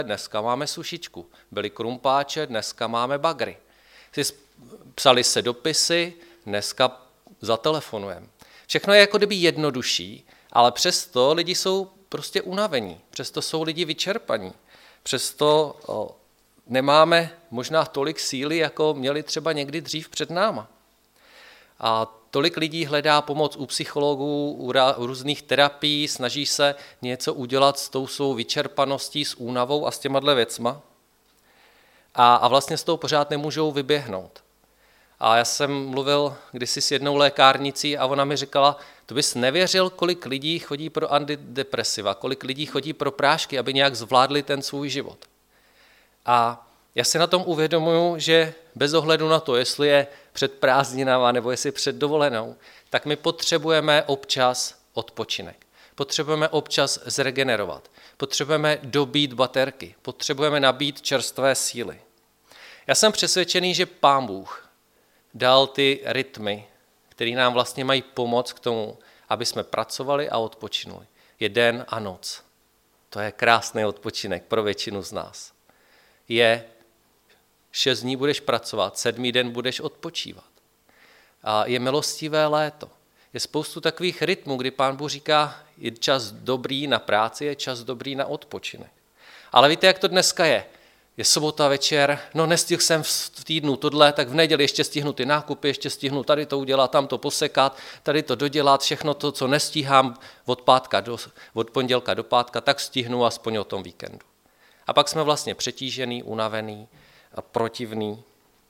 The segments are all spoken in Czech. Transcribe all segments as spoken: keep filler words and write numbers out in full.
dneska máme sušičku. Byly krumpáče, dneska máme bagry. Psali se dopisy, dneska zatelefonujeme. Všechno je jako kdyby jednodušší, ale přesto lidi jsou prostě unavení, přesto jsou lidi vyčerpaní, přesto o, nemáme možná tolik síly, jako měli třeba někdy dřív před náma. A tolik lidí hledá pomoc u psychologů, u, ra, u různých terapií, snaží se něco udělat s tou svou vyčerpaností, s únavou a s těma věcma. A, a vlastně z toho pořád nemůžou vyběhnout. A já jsem mluvil kdysi s jednou lékárnicí a ona mi říkala, to bys nevěřil, kolik lidí chodí pro antidepresiva, kolik lidí chodí pro prášky, aby nějak zvládli ten svůj život. A já si na tom uvědomuju, že bez ohledu na to, jestli je před prázdninama nebo jestli před dovolenou, tak my potřebujeme občas odpočinek. Potřebujeme občas zregenerovat. Potřebujeme dobít baterky. Potřebujeme nabít čerstvé síly. Já jsem přesvědčený, že Pán Bůh dal ty rytmy, které nám vlastně mají pomoct k tomu, aby jsme pracovali a odpočinuli. Je den a noc. To je krásný odpočinek pro většinu z nás. Je šest dní budeš pracovat, sedmý den budeš odpočívat. A je milostivé léto. Je spoustu takových rytmů, kdy Pán Bůh říká, je čas dobrý na práci, je čas dobrý na odpočinek. Ale víte, jak to dneska je? Je sobota večer, no nestihl jsem v týdnu tohle, tak v neděli ještě stihnu ty nákupy, ještě stihnu tady to udělat, tam to posekat, tady to dodělat, všechno to, co nestíhám od, pátka do, od pondělka do pátka, tak stihnu aspoň o tom víkendu. A pak jsme vlastně přetížený, unavený a protivný.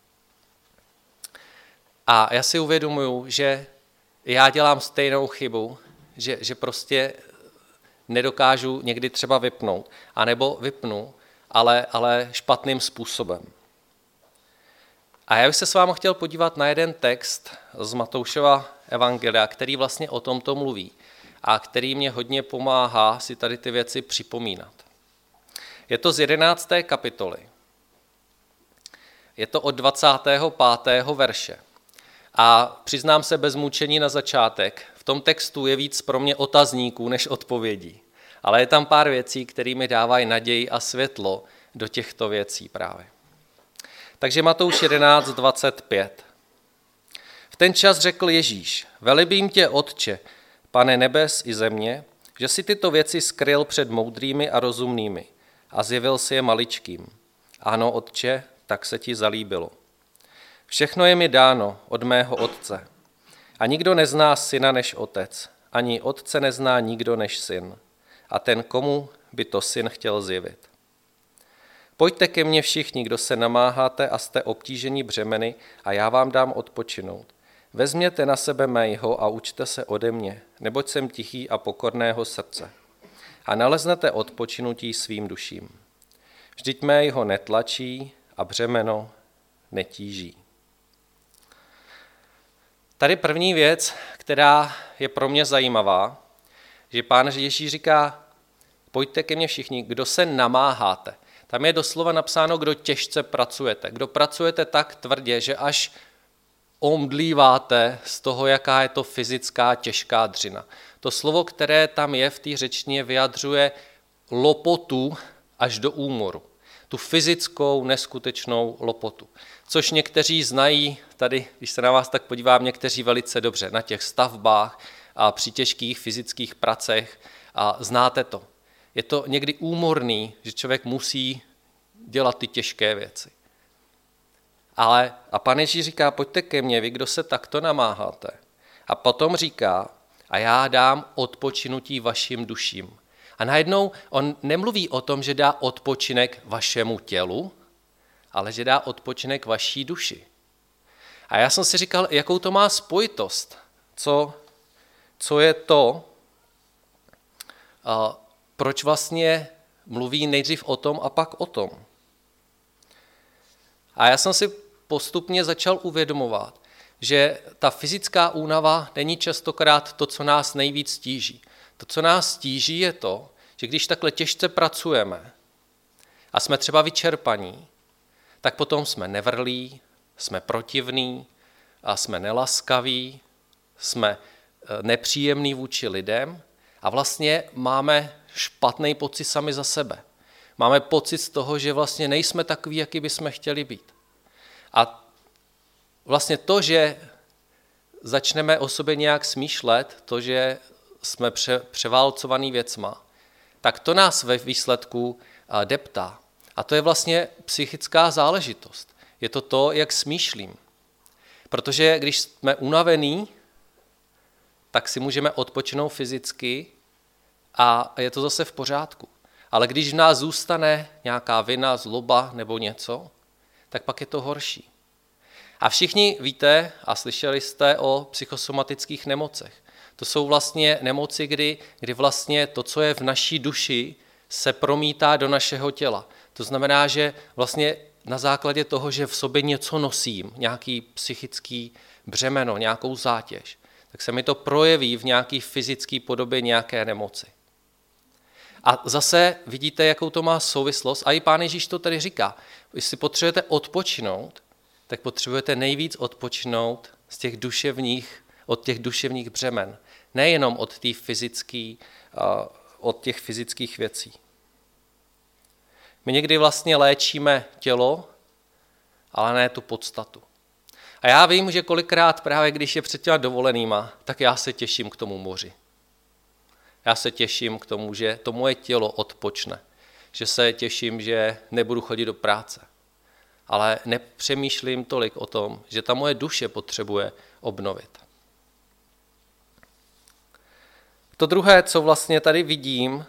A já si uvědomuju, že já dělám stejnou chybu, že, že prostě nedokážu někdy třeba vypnout, anebo vypnu, ale, ale špatným způsobem. A já bych se s vámi chtěl podívat na jeden text z Matoušova evangelia, který vlastně o tomto mluví a který mě hodně pomáhá si tady ty věci připomínat. Je to z jedenácté kapitoly. Je to od dvacátého pátého verše. A přiznám se bez mučení na začátek, v tom textu je víc pro mě otazníků než odpovědí. Ale je tam pár věcí, které mi dávají naději a světlo do těchto věcí právě. Takže Matouš jedenáct dvacet pět. V ten čas řekl Ježíš, velibím tě, Otče, Pane nebes i země, že si tyto věci skryl před moudrými a rozumnými a zjevil si je maličkým. Ano, Otče, tak se ti zalíbilo. Všechno je mi dáno od mého Otce. A nikdo nezná syna než Otec, ani Otce nezná nikdo než syn. A ten, komu by to syn chtěl zjevit. Pojďte ke mně všichni, kdo se namáháte a jste obtíženi břemeny, a já vám dám odpočinout. Vezměte na sebe mého a učte se ode mě, neboť jsem tichý a pokorného srdce. A naleznete odpočinutí svým duším. Vždyť mého netlačí a břemeno netíží. Tady první věc, která je pro mě zajímavá, že Pán Ježíš říká, pojďte ke mně všichni, kdo se namáháte. Tam je doslova napsáno, kdo těžce pracujete. Kdo pracujete tak tvrdě, že až omdlíváte z toho, jaká je to fyzická těžká dřina. To slovo, které tam je v té řečtině, vyjadřuje lopotu až do úmoru. Tu fyzickou, neskutečnou lopotu. Což někteří znají, tady, když se na vás tak podívám, někteří velice dobře, na těch stavbách a při těžkých fyzických pracech a znáte to. Je to někdy úmorný, že člověk musí dělat ty těžké věci. Ale a Pán Ježíš říká, pojďte ke mně, vy, kdo se takto namáháte. A potom říká, a já dám odpočinutí vašim duším. A najednou on nemluví o tom, že dá odpočinek vašemu tělu, ale že dá odpočinek vaší duši. A já jsem si říkal, jakou to má spojitost, co, co je to, a proč vlastně mluví nejdřív o tom a pak o tom. A já jsem si postupně začal uvědomovat, že ta fyzická únava není častokrát to, co nás nejvíc tíží. To, co nás tíží, je to, že když takhle těžce pracujeme a jsme třeba vyčerpaní, tak potom jsme nevrlí, jsme protivní a jsme nelaskaví, jsme nepříjemní vůči lidem a vlastně máme špatný pocit sami za sebe. Máme pocit z toho, že vlastně nejsme takový, jaký bychom chtěli být. A vlastně to, že začneme o sobě nějak smýšlet, to, že jsme pře- převálcovaný věcma, tak to nás ve výsledku deptá. A to je vlastně psychická záležitost. Je to to, jak smýšlím. Protože když jsme unavení, tak si můžeme odpočinout fyzicky a je to zase v pořádku. Ale když v nás zůstane nějaká vina, zloba nebo něco, tak pak je to horší. A všichni víte a slyšeli jste o psychosomatických nemocech. To jsou vlastně nemoci, kdy, kdy vlastně to, co je v naší duši, se promítá do našeho těla. To znamená, že vlastně na základě toho, že v sobě něco nosím, nějaký psychický břemeno, nějakou zátěž, tak se mi to projeví v nějaké fyzické podobě nějaké nemoci. A zase vidíte, jakou to má souvislost. A i Pán Ježíš to tady říká. Jestli potřebujete odpočinout, tak potřebujete nejvíc odpočinout z těch duševních, od těch duševních břemen. Nejenom od, tý fyzický, od těch fyzických věcí. My někdy vlastně léčíme tělo, ale ne tu podstatu. A já vím, že kolikrát právě když je před těma dovolenýma, tak já se těším k tomu moři. Já se těším k tomu, že to moje tělo odpočne. Že se těším, že nebudu chodit do práce. Ale nepřemýšlím tolik o tom, že ta moje duše potřebuje obnovit. To druhé, co vlastně tady vidím,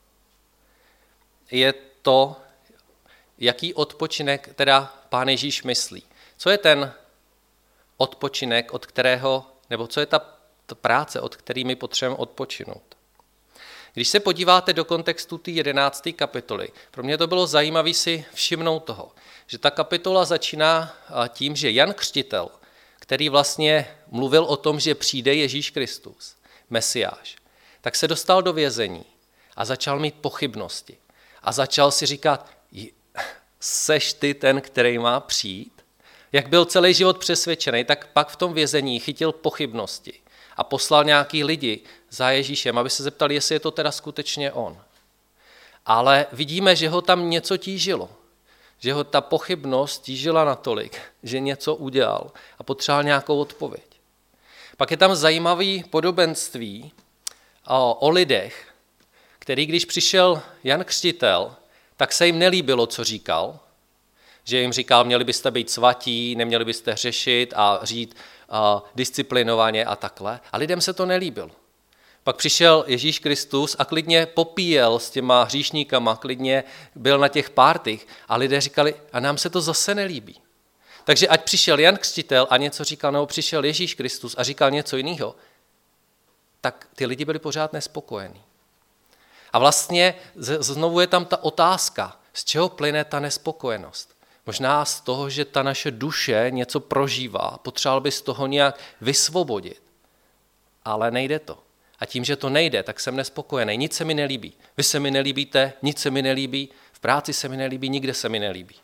je to, jaký odpočinek teda Pán Ježíš myslí. Co je ten odpočinek, od kterého, nebo co je ta, ta práce, od které my potřebujeme odpočinout. Když se podíváte do kontextu té jedenácté kapitoly, pro mě to bylo zajímavé si všimnout toho, že ta kapitola začíná tím, že Jan Křtitel, který vlastně mluvil o tom, že přijde Ježíš Kristus, Mesiáš, tak se dostal do vězení a začal mít pochybnosti. A začal si říkat, seš ty ten, který má přijít? Jak byl celý život přesvědčený, tak pak v tom vězení chytil pochybnosti a poslal nějaký lidi za Ježíšem, aby se zeptali, jestli je to teda skutečně on. Ale vidíme, že ho tam něco tížilo. Že ho ta pochybnost tížila natolik, že něco udělal a potřeboval nějakou odpověď. Pak je tam zajímavý podobenství o, o lidech, který, když přišel Jan Křtitel, tak se jim nelíbilo, co říkal, že jim říkal, měli byste být svatí, neměli byste hřešit a žít a, disciplinovaně a takhle. A lidem se to nelíbilo. Pak přišel Ježíš Kristus a klidně popíjel s těma hříšníkama, klidně byl na těch pártych a lidé říkali, a nám se to zase nelíbí. Takže ať přišel Jan Křtitel a něco říkal, nebo přišel Ježíš Kristus a říkal něco jiného, tak ty lidi byli pořád nespokojení. A vlastně znovu je tam ta otázka, z čeho plyne ta nespokojenost. Možná z toho, že ta naše duše něco prožívá, potřeboval by z toho nějak vysvobodit, ale nejde to. A tím, že to nejde, tak jsem nespokojený, nic se mi nelíbí. Vy se mi nelíbíte, nic se mi nelíbí, v práci se mi nelíbí, nikde se mi nelíbí.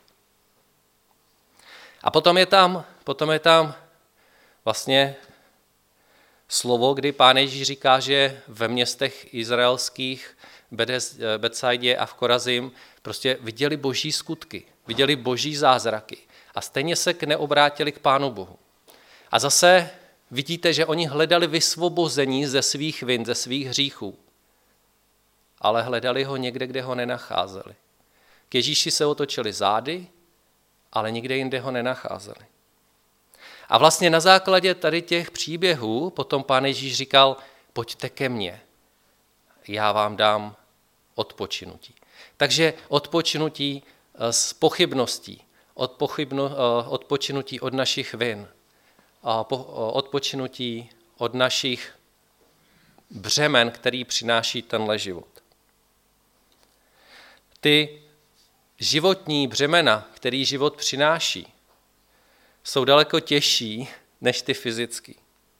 A potom je tam, potom je tam vlastně slovo, kdy Pán Ježíš říká, že ve městech izraelských, Betsaidě a v Korazim prostě viděli boží skutky, viděli boží zázraky a stejně se neobrátili k Pánu Bohu. A zase vidíte, že oni hledali vysvobození ze svých vin, ze svých hříchů, ale hledali ho někde, kde ho nenacházeli. K Ježíši se otočili zády, ale nikde jinde ho nenacházeli. A vlastně na základě tady těch příběhů potom Pán Ježíš říkal, pojďte ke mně, já vám dám odpočinutí. Takže odpočinutí z pochybností, odpočinutí od našich vin, odpočinutí od našich břemen, který přináší tenhle život. Ty životní břemena, který život přináší, jsou daleko těžší než ty fyzický.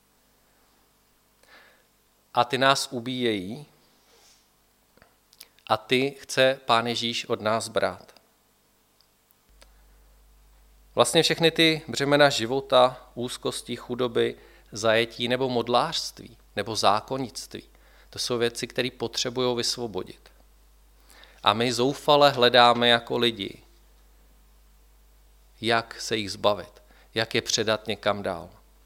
A ty nás ubíjejí a ty chce Pán Ježíš od nás brát. Vlastně všechny ty břemena života, úzkosti, chudoby, zajetí nebo modlářství nebo zákonnictví, to jsou věci, které potřebují vysvobodit. A my zoufale hledáme jako lidi, jak se jich zbavit, jak je předat někam dál.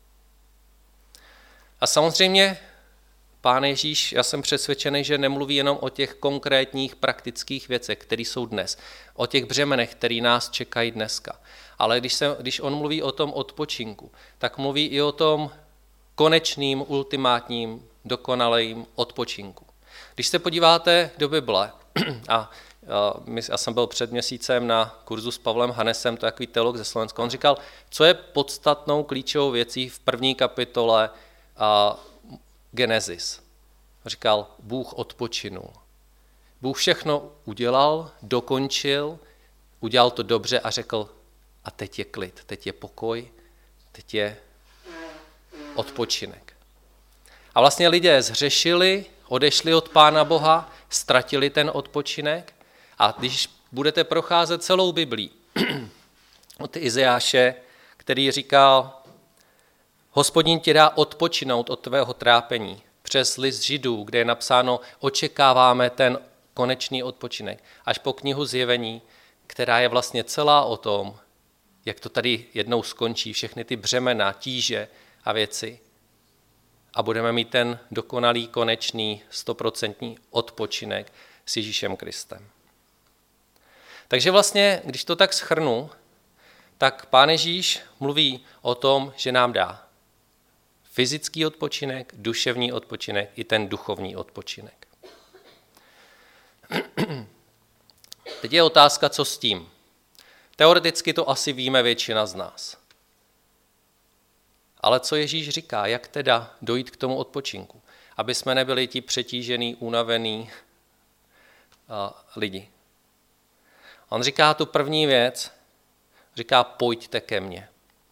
A samozřejmě Pán Ježíš, já jsem přesvědčený, že nemluví jenom o těch konkrétních praktických věcech, které jsou dnes, o těch břemenech, které nás čekají dneska. Ale když, se, když on mluví o tom odpočinku, tak mluví i o tom konečným, ultimátním, dokonalým odpočinku. Když se podíváte do Bible, a já jsem byl před měsícem na kurzu s Pavlem Hanesem, to je takový teolog ze Slovenska, on říkal, co je podstatnou klíčovou věcí v první kapitole Genesis. Říkal, Bůh odpočinul. Bůh všechno udělal, dokončil, udělal to dobře a řekl, a teď je klid, teď je pokoj, teď je odpočinek. A vlastně lidé zhřešili, odešli od Pána Boha, ztratili ten odpočinek a když budete procházet celou Biblí od Izajáše, který říkal, Hospodin ti dá odpočinout od tvého trápení, přes list Židů, kde je napsáno, očekáváme ten konečný odpočinek, až po knihu Zjevení, která je vlastně celá o tom, jak to tady jednou skončí, všechny ty břemena, tíže a věci. A budeme mít ten dokonalý, konečný, stoprocentní odpočinek s Ježíšem Kristem. Takže vlastně, když to tak shrnu, tak Pán Ježíš mluví o tom, že nám dá fyzický odpočinek, duševní odpočinek i ten duchovní odpočinek. Teď je otázka, co s tím. Teoreticky to asi víme většina z nás. Ale co Ježíš říká, jak teda dojít k tomu odpočinku, aby jsme nebyli ti přetížený, unavený lidi. On říká tu první věc, říká pojďte ke mně.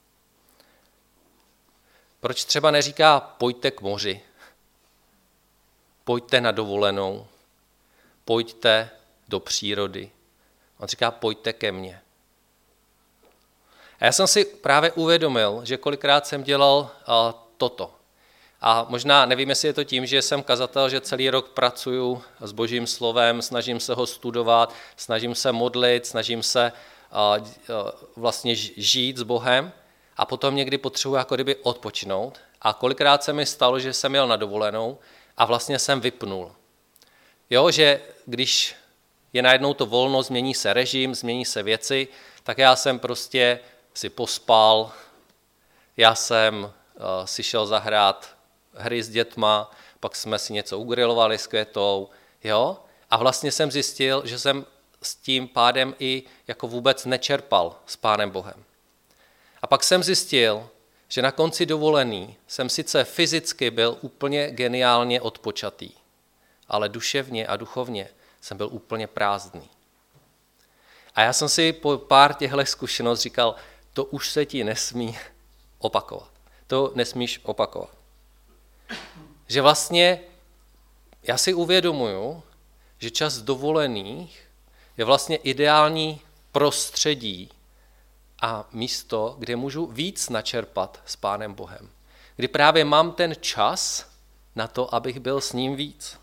Proč třeba neříká pojďte k moři, pojďte na dovolenou, pojďte do přírody. On říká pojďte ke mně. A já jsem si právě uvědomil, že kolikrát jsem dělal uh, toto. A možná nevím, jestli je to tím, že jsem kazatel, že celý rok pracuju s Božím slovem, snažím se ho studovat, snažím se modlit, snažím se uh, uh, vlastně žít s Bohem a potom někdy potřebuji jako kdyby odpočinout. A kolikrát se mi stalo, že jsem jel na dovolenou a vlastně jsem vypnul. Jo, že když je najednou to volno, změní se režim, změní se věci, tak já jsem prostě si pospal, já jsem uh, si šel zahrát hry s dětma, pak jsme si něco ugrilovali s Květou, jo? A vlastně jsem zjistil, že jsem s tím pádem i jako vůbec nečerpal s Pánem Bohem. A pak jsem zjistil, že na konci dovolený jsem sice fyzicky byl úplně geniálně odpočatý, ale duševně a duchovně jsem byl úplně prázdný. A já jsem si po pár těchto zkušeností říkal, to už se ti nesmí opakovat. To nesmíš opakovat. Že vlastně já si uvědomuju, že čas dovolených je vlastně ideální prostředí a místo, kde můžu víc načerpat s Pánem Bohem. Kdy právě mám ten čas na to, abych byl s ním víc.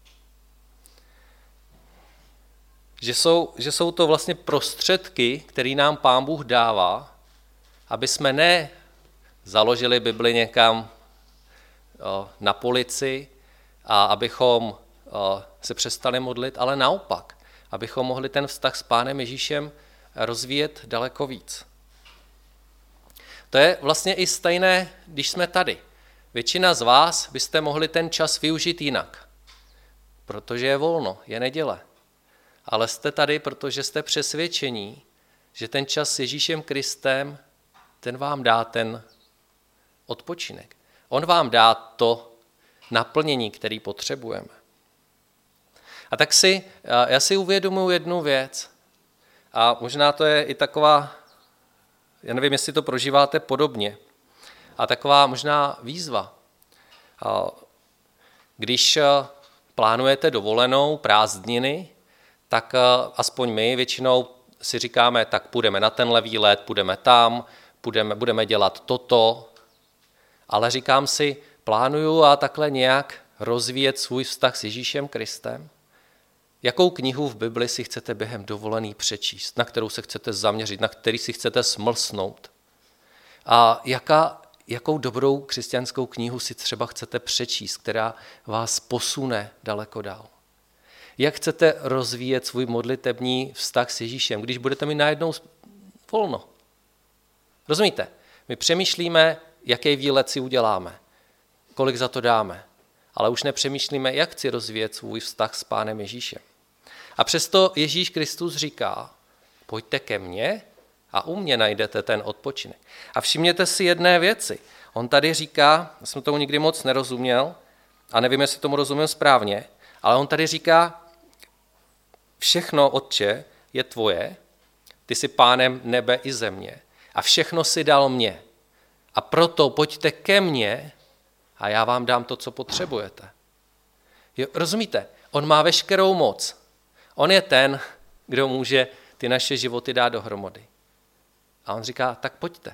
Že jsou, že jsou to vlastně prostředky, které nám Pán Bůh dává, aby jsme ne založili Bibli někam na polici a abychom se přestali modlit, ale naopak, abychom mohli ten vztah s Pánem Ježíšem rozvíjet daleko víc. To je vlastně i stejné, když jsme tady. Většina z vás byste mohli ten čas využít jinak, protože je volno, je neděle. Ale jste tady, protože jste přesvědčení, že ten čas s Ježíšem Kristem, ten vám dá ten odpočinek. On vám dá to naplnění, který potřebujeme. A tak si, já si uvědomuji jednu věc, a možná to je i taková, já nevím, jestli to prožíváte podobně, a taková možná výzva. Když plánujete dovolenou, prázdniny, tak aspoň my většinou si říkáme, tak půjdeme na tenhle výlet, půjdeme tam, půjdeme, budeme dělat toto, ale říkám si, plánuju a takhle nějak rozvíjet svůj vztah s Ježíšem Kristem. Jakou knihu v Bibli si chcete během dovolený přečíst, na kterou se chcete zaměřit, na který si chcete smlsnout? A jaká, jakou dobrou křesťanskou knihu si třeba chcete přečíst, která vás posune daleko dál? Jak chcete rozvíjet svůj modlitební vztah s Ježíšem, když budete mít najednou volno? Rozumíte? My přemýšlíme, jaký výlet si uděláme, kolik za to dáme, ale už nepřemýšlíme, jak chci rozvíjet svůj vztah s Pánem Ježíšem. A přesto Ježíš Kristus říká, pojďte ke mně a u mě najdete ten odpočinek. A všimněte si jedné věci. On tady říká, já jsem tomu nikdy moc nerozuměl a nevím, jestli tomu rozumím správně, ale on tady říká, všechno, Otče, je tvoje, ty jsi Pánem nebe i země a všechno si dal mně. A proto pojďte ke mně a já vám dám to, co potřebujete. Jo, rozumíte? On má veškerou moc. On je ten, kdo může ty naše životy dát dohromady. A on říká, tak pojďte.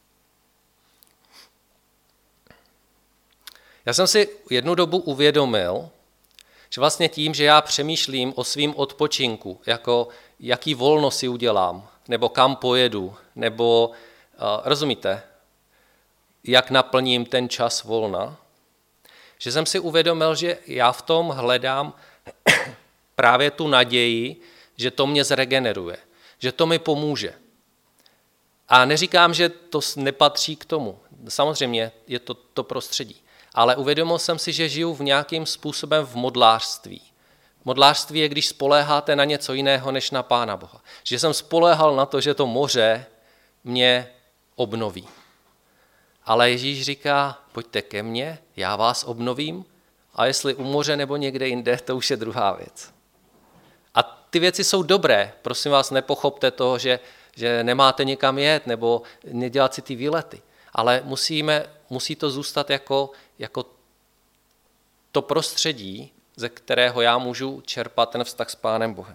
Já jsem si jednu dobu uvědomil, že vlastně tím, že já přemýšlím o svým odpočinku, jako jaký volno si udělám, nebo kam pojedu, nebo, uh, rozumíte, jak naplním ten čas volna, že jsem si uvědomil, že já v tom hledám právě tu naději, že to mě zregeneruje, že to mi pomůže. A neříkám, že to nepatří k tomu. Samozřejmě je to to prostředí. Ale uvědomil jsem si, že žiju v nějakým způsobem v modlářství. Modlářství je, když spoléháte na něco jiného než na Pána Boha. Že jsem spoléhal na to, že to moře mě obnoví. Ale Ježíš říká, pojďte ke mně, já vás obnovím, a jestli u moře nebo někde jinde, to už je druhá věc. A ty věci jsou dobré, prosím vás, nepochopte to, že, že nemáte někam jet nebo nedělat si ty výlety. Ale musíme, musí to zůstat jako, jako to prostředí, ze kterého já můžu čerpat ten vztah s Pánem Bohem.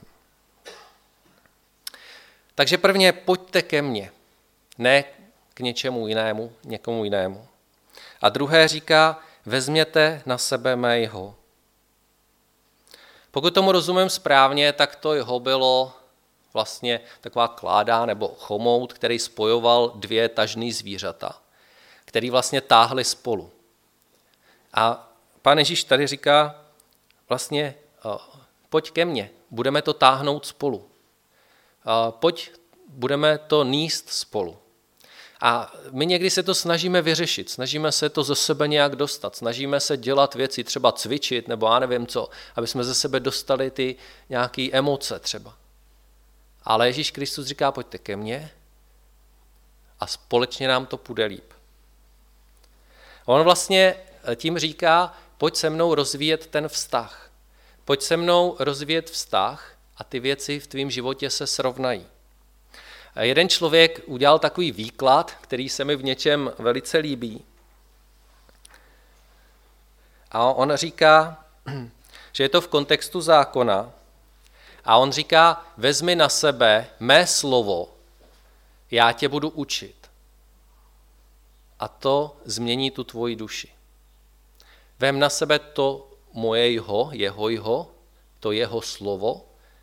Takže prvně pojďte ke mně, ne k něčemu jinému, někomu jinému. A druhé říká, vezměte na sebe mé jho. Pokud tomu rozumím správně, tak to jho bylo vlastně taková kláda nebo chomout, který spojoval dvě tažný zvířata, který vlastně táhli spolu. A Pán Ježíš tady říká vlastně, pojď ke mně, budeme to táhnout spolu. Pojď, budeme to níst spolu. A my někdy se to snažíme vyřešit, snažíme se to ze sebe nějak dostat, snažíme se dělat věci, třeba cvičit, nebo já nevím co, aby jsme ze sebe dostali ty nějaké emoce třeba. Ale Ježíš Kristus říká, pojďte ke mně a společně nám to půjde líp. On vlastně tím říká, pojď se mnou rozvíjet ten vztah. Pojď se mnou rozvíjet vztah a ty věci v tvém životě se srovnají. Jeden člověk udělal takový výklad, který se mi v něčem velice líbí. A on říká, že je to v kontextu zákona. A on říká, vezmi na sebe mé slovo, já tě budu učit. A to změní tu tvoji duši. Vem na sebe to moje jeho, jeho jeho, to jeho slovo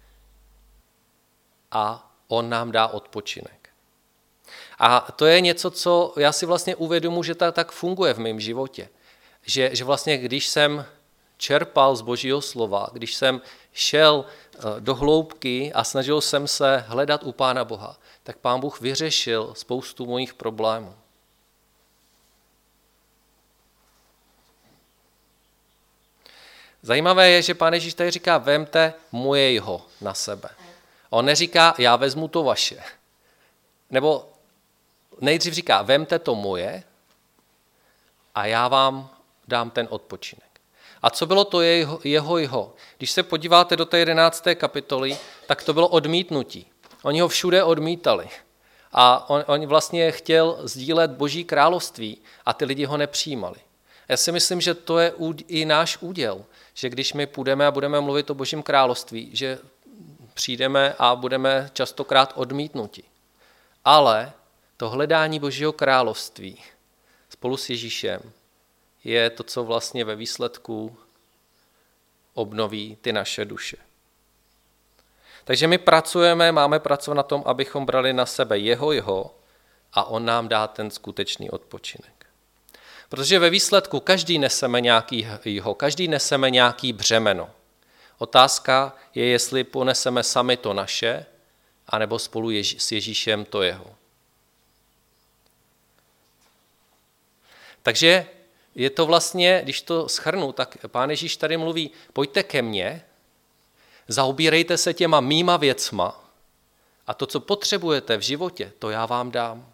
a on nám dá odpočinek. A to je něco, co já si vlastně uvědomuji, že to tak funguje v mém životě. Že, že vlastně když jsem čerpal z Božího slova, když jsem šel do hloubky a snažil jsem se hledat u Pána Boha, tak Pán Bůh vyřešil spoustu mojich problémů. Zajímavé je, že Pán Ježíš tady říká, vemte moje jeho na sebe. On neříká, já vezmu to vaše. Nebo nejdřív říká, vemte to moje a já vám dám ten odpočinek. A co bylo to jeho, jeho jeho? Když se podíváte do té jedenácté kapitoly, tak to bylo odmítnutí. Oni ho všude odmítali. A on, on vlastně chtěl sdílet Boží království a ty lidi ho nepřijímali. Já si myslím, že to je i náš úděl, že když my půjdeme a budeme mluvit o Božím království, že přijdeme a budeme častokrát odmítnuti. Ale to hledání Božího království spolu s Ježíšem je to, co vlastně ve výsledku obnoví ty naše duše. Takže my pracujeme, máme pracovat na tom, abychom brali na sebe jeho, jeho a on nám dá ten skutečný odpočinek. Protože ve výsledku každý neseme nějaký jeho, každý neseme nějaký břemeno. Otázka je, jestli poneseme sami to naše, anebo spolu Ježí, s Ježíšem to jeho. Takže je to vlastně, když to shrnu, tak Pán Ježíš tady mluví, pojďte ke mně, zaobírejte se těma mýma věcma a to, co potřebujete v životě, to já vám dám.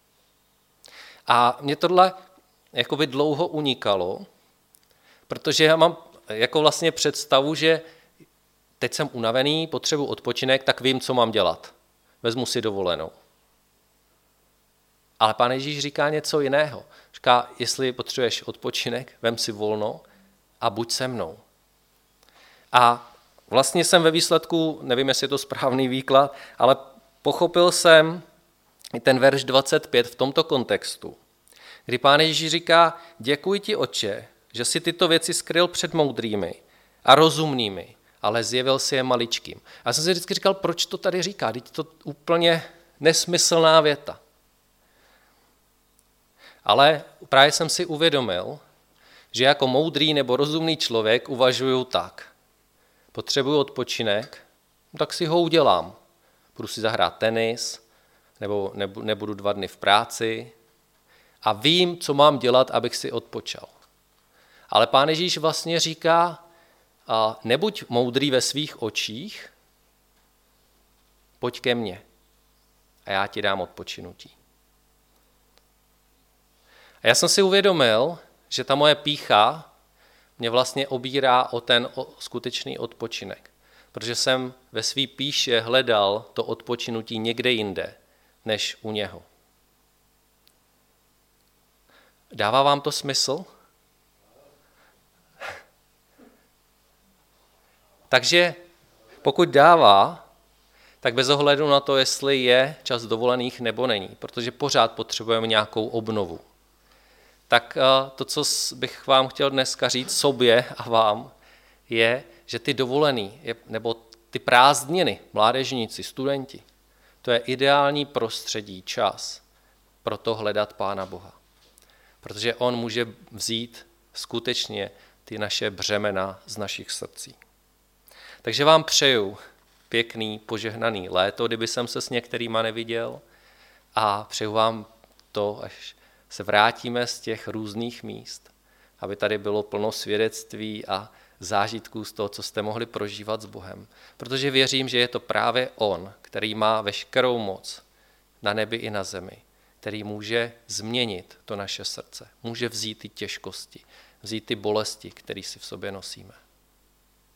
A mě tohle jakoby dlouho unikalo, protože já mám jako vlastně představu, že teď jsem unavený, potřebuji odpočinek, tak vím, co mám dělat. Vezmu si dovolenou. Ale Pán Ježíš říká něco jiného. Říká, jestli potřebuješ odpočinek, vem si volno a buď se mnou. A vlastně jsem ve výsledku, nevím, jestli je to správný výklad, ale pochopil jsem i ten verš dvacet pět v tomto kontextu, kdy Pán Ježíš říká, děkuji ti, Otče, že si tyto věci skryl před moudrými a rozumnými, ale zjevil si je maličkým. A já jsem si vždycky říkal, proč to tady říká, teď to úplně nesmyslná věta. Ale právě jsem si uvědomil, že jako moudrý nebo rozumný člověk uvažuju tak. Potřebuju odpočinek, tak si ho udělám. Budu si zahrát tenis, nebo nebudu dva dny v práci a vím, co mám dělat, abych si odpočal. Ale Pán Ježíš vlastně říká, nebuď moudrý ve svých očích, pojď ke mně a já ti dám odpočinutí. A já jsem si uvědomil, že ta moje pýcha mě vlastně obírá o ten skutečný odpočinek, protože jsem ve svý pýše hledal to odpočinutí někde jinde, než u něho. Dává vám to smysl? Takže pokud dává, tak bez ohledu na to, jestli je čas dovolených nebo není, protože pořád potřebujeme nějakou obnovu. Tak to, co bych vám chtěl dneska říct sobě a vám, je, že ty dovolený, nebo ty prázdniny, mládežníci, studenti, to je ideální prostředí, čas pro to hledat Pána Boha. Protože on může vzít skutečně ty naše břemena z našich srdcí. Takže vám přeju pěkný, požehnaný léto, kdyby jsem se s některýma neviděl, a přeju vám to, až se vrátíme z těch různých míst, aby tady bylo plno svědectví a zážitků z toho, co jste mohli prožívat s Bohem. Protože věřím, že je to právě on, který má veškerou moc na nebi i na zemi, který může změnit to naše srdce, může vzít ty těžkosti, vzít ty bolesti, které si v sobě nosíme.